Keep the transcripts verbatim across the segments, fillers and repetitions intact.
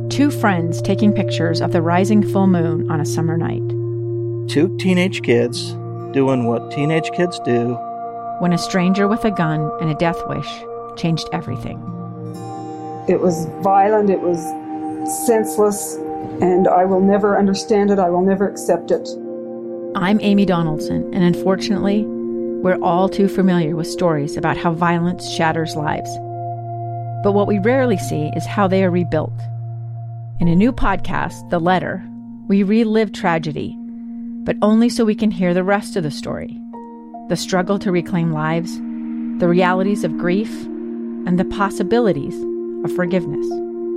Two friends taking pictures of the rising full moon on a summer night. Two teenage kids doing what teenage kids do. When a stranger with a gun and a death wish changed everything. It was violent, it was senseless, and I will never understand it, I will never accept it. I'm Amy Donaldson, and unfortunately, we're all too familiar with stories about how violence shatters lives. But what we rarely see is how they are rebuilt. In a new podcast, The Letter, we relive tragedy, but only so we can hear the rest of the story. The struggle to reclaim lives, the realities of grief, and the possibilities of forgiveness.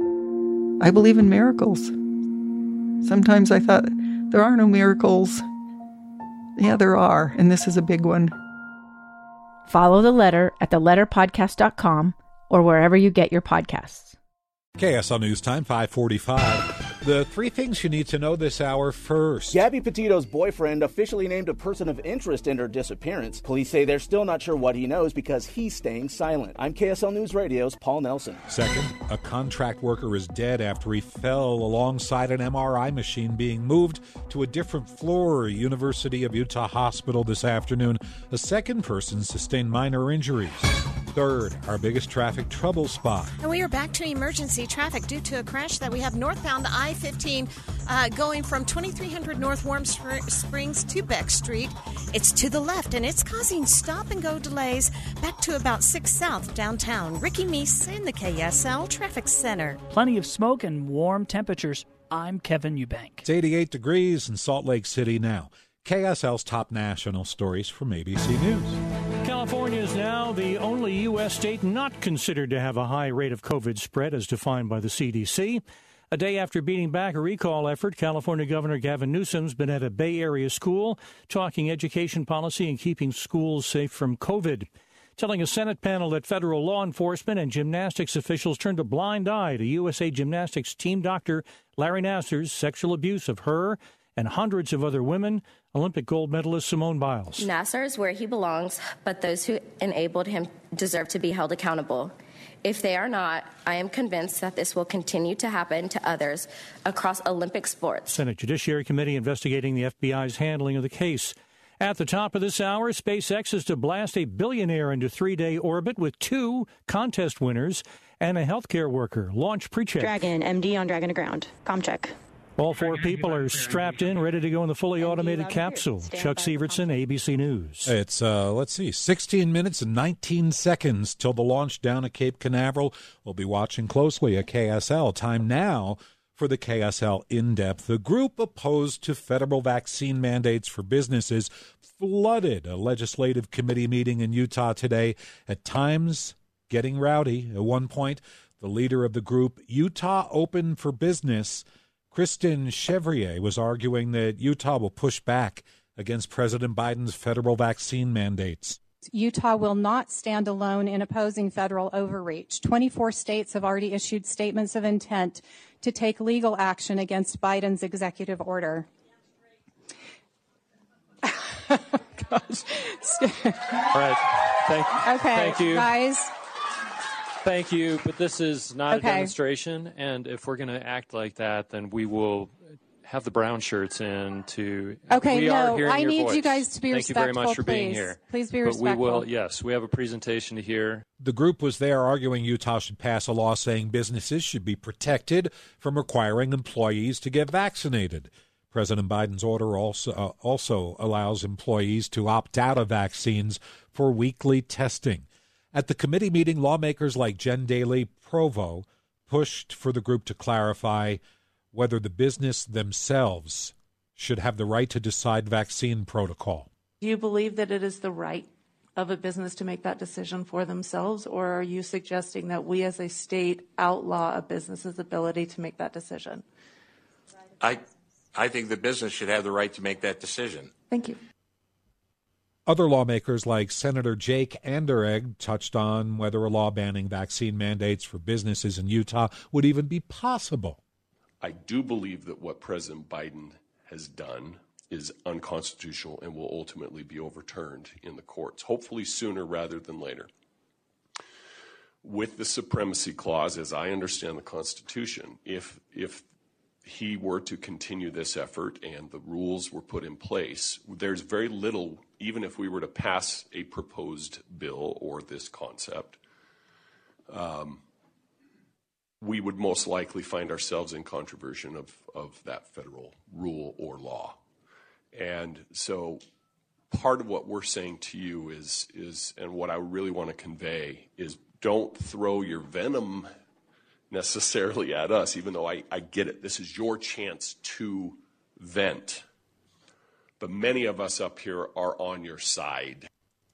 I believe in miracles. Sometimes I thought, there are no miracles. Yeah, there are, and this is a big one. Follow The Letter at the letter podcast dot com or wherever you get your podcasts. K S L News Time, five forty-five. The three things you need to know this hour first. Gabby Petito's boyfriend officially named a person of interest in her disappearance. Police say they're still not sure what he knows because he's staying silent. I'm K S L News Radio's Paul Nelson. Second, a contract worker is dead after he fell alongside an M R I machine being moved to a different floor. University of Utah Hospital this afternoon. A second person sustained minor injuries. Third, our biggest traffic trouble spot. And we are back to emergency traffic due to a crash that we have northbound I fifteen uh, going from twenty-three hundred North Warm Springs to Beck Street. It's to the left, and it's causing stop-and-go delays back to about six South downtown. Ricky Meese in the K S L Traffic Center. Plenty of smoke and warm temperatures. I'm Kevin Eubank. It's eighty-eight degrees in Salt Lake City now. K S L's top national stories from A B C News. California is now the only U S state not considered to have a high rate of COVID spread as defined by the C D C. A day after beating back a recall effort, California Governor Gavin Newsom's been at a Bay Area school talking education policy and keeping schools safe from COVID. Telling a Senate panel that federal law enforcement and gymnastics officials turned a blind eye to U S A Gymnastics team doctor Larry Nassar's sexual abuse of her and hundreds of other women. Olympic gold medalist Simone Biles. Nassar is where he belongs, but those who enabled him deserve to be held accountable. If they are not, I am convinced that this will continue to happen to others across Olympic sports. Senate Judiciary Committee investigating the F B I's handling of the case. At the top of this hour, SpaceX is to blast a billionaire into three-day orbit with two contest winners and a healthcare worker. Launch pre-check. Dragon, M D on Dragon to ground. Com check. All four people are strapped in, ready to go in the fully automated capsule. Chuck Severson, A B C News. It's, uh, let's see, sixteen minutes and nineteen seconds till the launch down at Cape Canaveral. We'll be watching closely at K S L. Time now for the K S L In-Depth. The group opposed to federal vaccine mandates for businesses flooded a legislative committee meeting in Utah today, at times getting rowdy. At one point, the leader of the group, Utah Open for Business, Kristen Chevrier, was arguing that Utah will push back against President Biden's federal vaccine mandates. Utah will not stand alone in opposing federal overreach. twenty-four states have already issued statements of intent to take legal action against Biden's executive order. Gosh. All right. Thank, okay, thank you. Guys. Thank you, but this is not okay. a demonstration, and if we're going to act like that, then we will have the brown shirts in to... Okay, we no, are hearing I your need voice. you guys to be Thank respectful, you very much for please. being here. Please be but respectful. We will, yes, we have a presentation to hear. The group was there arguing Utah should pass a law saying businesses should be protected from requiring employees to get vaccinated. President Biden's order also uh, also allows employees to opt out of vaccines for weekly testing. At the committee meeting, lawmakers like Jen Daly Provo pushed for the group to clarify whether the business themselves should have the right to decide vaccine protocol. Do you believe that it is the right of a business to make that decision for themselves, or are you suggesting that we as a state outlaw a business's ability to make that decision? I, I think the business should have the right to make that decision. Thank you. Other lawmakers like Senator Jake Anderegg touched on whether a law banning vaccine mandates for businesses in Utah would even be possible. I do believe that what President Biden has done is unconstitutional and will ultimately be overturned in the courts, hopefully sooner rather than later. with the supremacy clause, as I understand the Constitution, if if he were to continue this effort and the rules were put in place, there's very little, even if we were to pass a proposed bill or this concept, um, we would most likely find ourselves in controversion of, of that federal rule or law. And so part of what we're saying to you is, is and what I really want to convey is, don't throw your venom necessarily at us, even though I, I get it. This is your chance to vent. But many of us up here are on your side.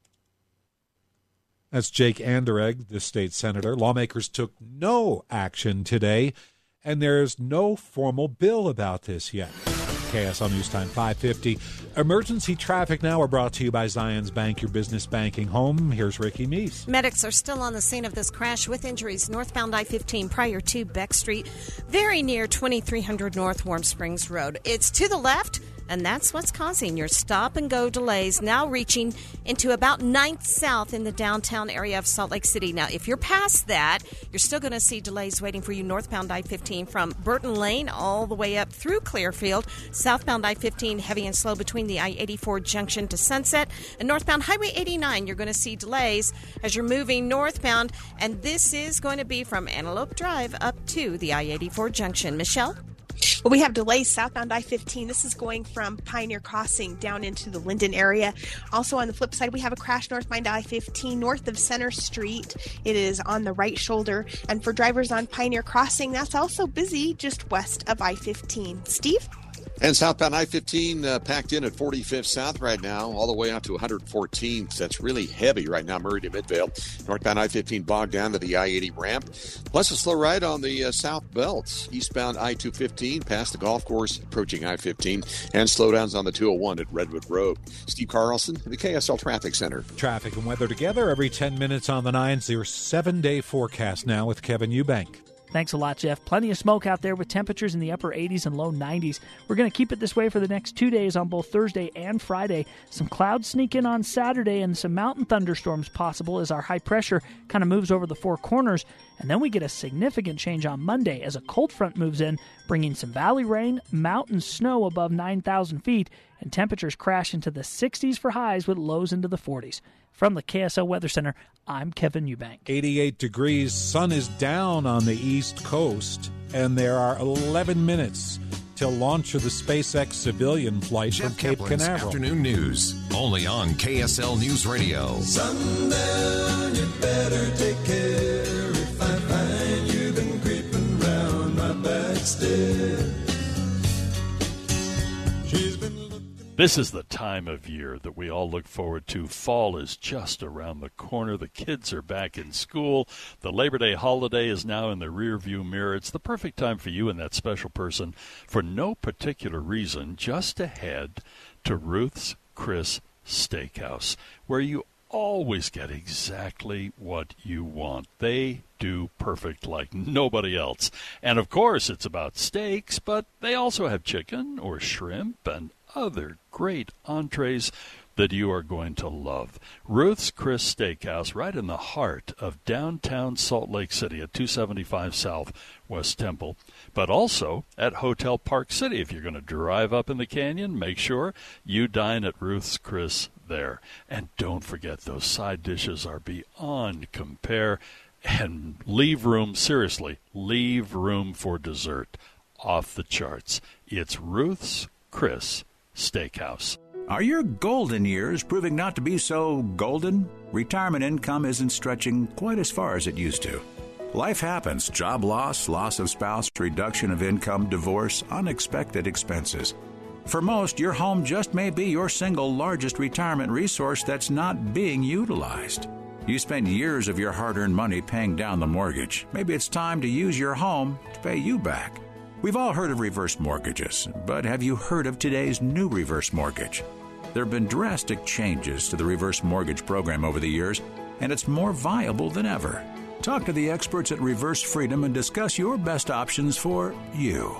That's Jake Anderegg, the state senator. Lawmakers took no action today, and there's no formal bill about this yet. K S L News Time five fifty. Emergency traffic now are brought to you by Zions Bank, your business banking home. Here's Ricky Meese. Medics are still on the scene of this crash with injuries northbound I fifteen prior to Beck Street, very near twenty-three hundred North Warm Springs Road. It's to the left, and that's what's causing your stop-and-go delays, now reaching into about ninth South in the downtown area of Salt Lake City. Now, if you're past that, you're still going to see delays waiting for you northbound I fifteen from Burton Lane all the way up through Clearfield. Southbound I fifteen, heavy and slow between the I eighty-four junction to Sunset. And northbound Highway eighty-nine, you're going to see delays as you're moving northbound. And this is going to be from Antelope Drive up to the I eighty-four junction. Michelle? Well, we have delays southbound I fifteen. This is going from Pioneer Crossing down into the Linden area. Also on the flip side, we have a crash northbound I fifteen north of Center Street. It is on the right shoulder. And for drivers on Pioneer Crossing, that's also busy just west of I fifteen. Steve? And southbound I fifteen uh, packed in at forty-fifth South right now, all the way out to one hundred fourteenth. That's really heavy right now, Murray to Midvale. Northbound I fifteen bogged down to the I eighty ramp. Plus a slow ride on the uh, South Belt. Eastbound I two fifteen past the golf course, approaching I fifteen. And slowdowns on the two oh one at Redwood Road. Steve Carlson, the K S L Traffic Center. Traffic and weather together every ten minutes on the nines. Your seven-day forecast now with Kevin Eubank. Thanks a lot, Jeff. Plenty of smoke out there with temperatures in the upper eighties and low nineties. We're going to keep it this way for the next two days on both Thursday and Friday. Some clouds sneak in on Saturday and some mountain thunderstorms possible as our high pressure kind of moves over the Four Corners. And then we get a significant change on Monday as a cold front moves in, bringing some valley rain, mountain snow above nine thousand feet, and temperatures crash into the sixties for highs with lows into the forties. From the K S L Weather Center, I'm Kevin Eubank. eighty-eight degrees, sun is down on the East Coast, and there are eleven minutes till launch of the SpaceX civilian flight Jeff from Cape Kaplan's Canaveral. Afternoon News, only on K S L News Radio. Sundown, you better take care if I find you've been creeping round my back stairs. She's been This is the time of year that we all look forward to. Fall is just around the corner. The kids are back in school. The Labor Day holiday is now in the rearview mirror. It's the perfect time for you and that special person, for no particular reason, just to head to Ruth's Chris Steakhouse, where you always get exactly what you want. They do perfect like nobody else. And, of course, it's about steaks, but they also have chicken or shrimp and other great entrees that you are going to love. Ruth's Chris Steakhouse, right in the heart of downtown Salt Lake City at two seventy-five South West Temple, but also at Hotel Park City. If you're going to drive up in the canyon, make sure you dine at Ruth's Chris there. And don't forget, those side dishes are beyond compare. And leave room, seriously, leave room for dessert. Off the charts. It's Ruth's Chris Steakhouse. Are your golden years proving not to be so golden? Retirement income isn't stretching quite as far as it used to. Life happens. Job loss, loss of spouse, reduction of income, divorce, unexpected expenses. For most, your home just may be your single largest retirement resource that's not being utilized. You spent years of your hard-earned money paying down the mortgage. Maybe it's time to use your home to pay you back. We've all heard of reverse mortgages, but have you heard of today's new reverse mortgage? There have been drastic changes to the reverse mortgage program over the years, and it's more viable than ever. Talk to the experts at Reverse Freedom and discuss your best options for you.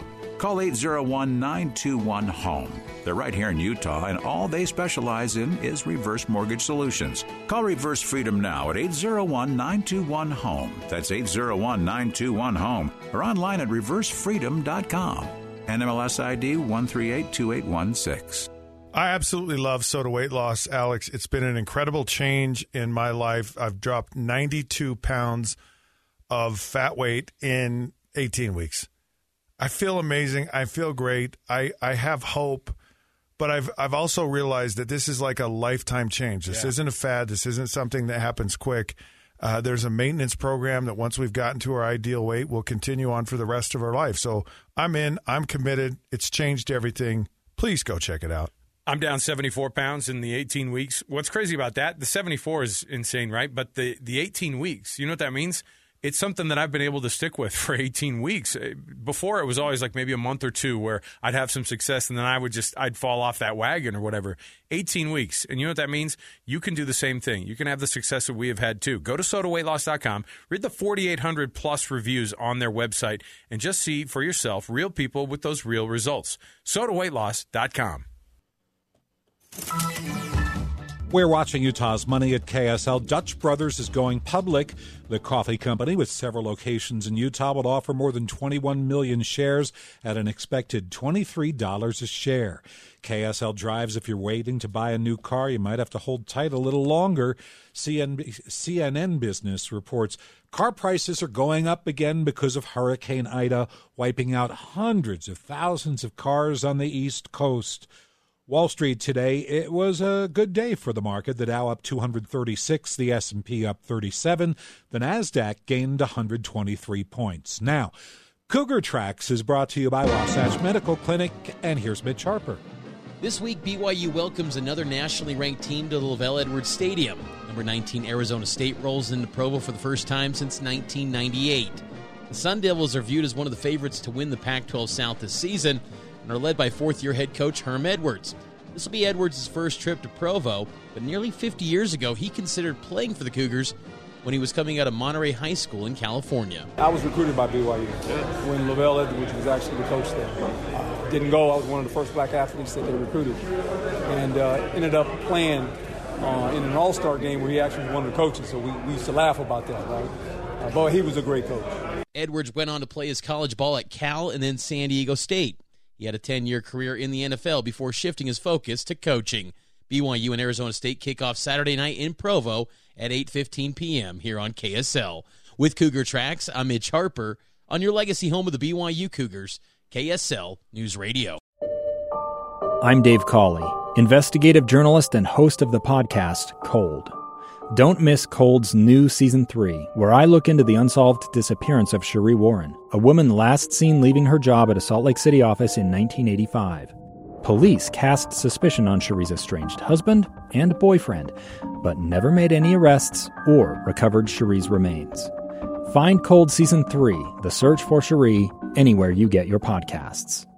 Call eight zero one, nine two one, HOME. They're right here in Utah, and all they specialize in is reverse mortgage solutions. Call Reverse Freedom now at eight zero one, nine two one, HOME. That's eight zero one, nine two one, HOME. Or online at reverse freedom dot com. N M L S I D one three eight two eight one six. I absolutely love Soda Weight Loss, Alex. It's been an incredible change in my life. I've dropped ninety-two pounds of fat weight in eighteen weeks. I feel amazing. I feel great. I, I have hope, but I've I've also realized that this is like a lifetime change. This yeah. isn't a fad. This isn't something that happens quick. Uh, there's a maintenance program that once we've gotten to our ideal weight, we'll continue on for the rest of our life. So I'm in. I'm committed. It's changed everything. Please go check it out. I'm down seventy-four pounds in the eighteen weeks. What's crazy about that, the seventy-four is insane, right? But the, the eighteen weeks, you know what that means? It's something that I've been able to stick with for eighteen weeks. Before, it was always like maybe a month or two where I'd have some success and then I would just, I'd fall off that wagon or whatever. eighteen weeks. And you know what that means? You can do the same thing. You can have the success that we have had too. Go to soda weight loss dot com, read the forty-eight hundred plus reviews on their website, and just see for yourself real people with those real results. soda weight loss dot com. We're watching Utah's Money at K S L. Dutch Brothers is going public. The coffee company, with several locations in Utah, will offer more than twenty-one million shares at an expected twenty-three dollars a share. K S L drives, if you're waiting to buy a new car, you might have to hold tight a little longer. C N N Business reports car prices are going up again because of Hurricane Ida, wiping out hundreds of thousands of cars on the East Coast. Wall Street today, it was a good day for the market. The Dow up two hundred thirty-six, the S and P up thirty-seven, the NASDAQ gained one hundred twenty-three points. Now, Cougar Tracks is brought to you by Wasatch Medical Clinic, and here's Mitch Harper. This week, B Y U welcomes another nationally ranked team to the LaVell Edwards Stadium. Number nineteen Arizona State rolls into Provo for the first time since nineteen ninety-eight. The Sun Devils are viewed as one of the favorites to win the Pac twelve South this season, and are led by fourth-year head coach Herm Edwards. This will be Edwards' first trip to Provo, but nearly fifty years ago, he considered playing for the Cougars when he was coming out of Monterey High School in California. I was recruited by B Y U when LaVell Edwards was actually the coach there. Uh, didn't go. I was one of the first black athletes that they recruited, and uh, ended up playing uh, in an all-star game where he actually was one of the coaches, so we, we used to laugh about that, right? Uh, but he was a great coach. Edwards went on to play his college ball at Cal and then San Diego State. He had a ten-year career in the N F L before shifting his focus to coaching. B Y U and Arizona State kick off Saturday night in Provo at eight fifteen p.m. here on K S L. With Cougar Tracks, I'm Mitch Harper on your legacy home of the B Y U Cougars, K S L News Radio. I'm Dave Cawley, investigative journalist and host of the podcast Cold. Don't miss Cold's new Season three, where I look into the unsolved disappearance of Cherie Warren, a woman last seen leaving her job at a Salt Lake City office in nineteen eighty-five. Police cast suspicion on Cherie's estranged husband and boyfriend, but never made any arrests or recovered Cherie's remains. Find Cold Season three, The Search for Cherie, anywhere you get your podcasts.